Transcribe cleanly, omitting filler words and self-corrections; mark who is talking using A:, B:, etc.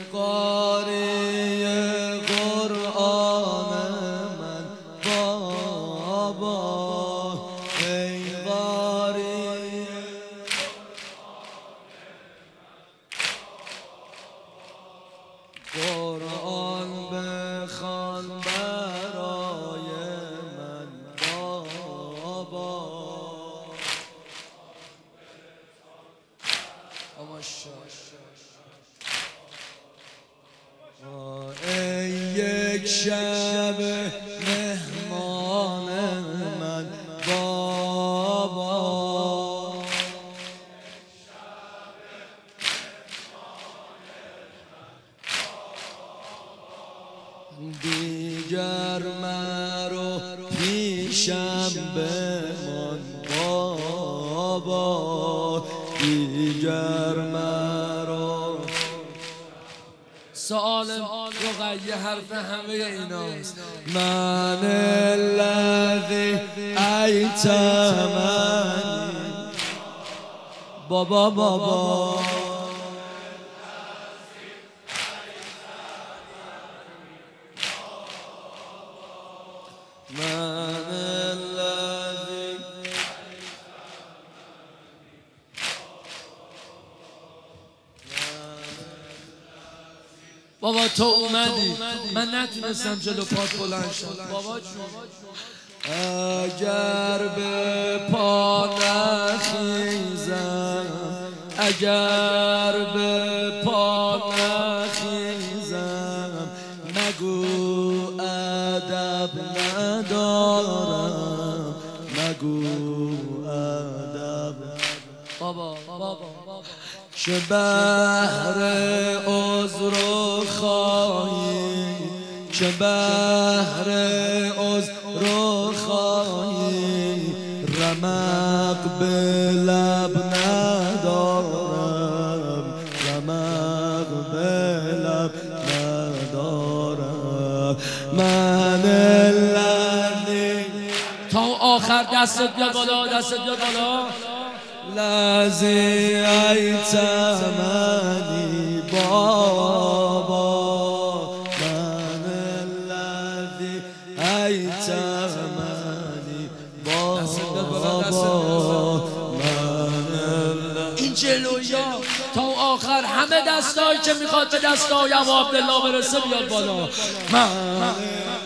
A: قاری قرآن من بابا، ای قاری قرآن بخوان برای من بابا. ای یک شب مهمان من بابا، دیگر مرو پیشم بمان بابا، دیگر مرو.
B: سؤال رقیه حرف همه ایناست.
A: من الذی ایتمنی بابا بابا، من الذی
B: بابا تو اومدی، من نتونستم جلو پات بلند شم. بابا جون
A: اگر به پا نخیزم، اگر به پا نخیزم، مگو ادب ندارم، مگو ادب.
B: بابا
A: چه بهر عذر و خواهی، چه بهر عذر و خواهی، رمق به لب ندارم، رمق به لب ندارم. من الذی
B: تا آخر دستت بیاد بالا، دستت بیاد بالا.
A: الذی ایتمنی بابا، من الذی ایتمنی بابا،
B: این جلویا تا آخر همه دستایی که میخواد به دستای ابو عبدالله برسه بیاد بالا. من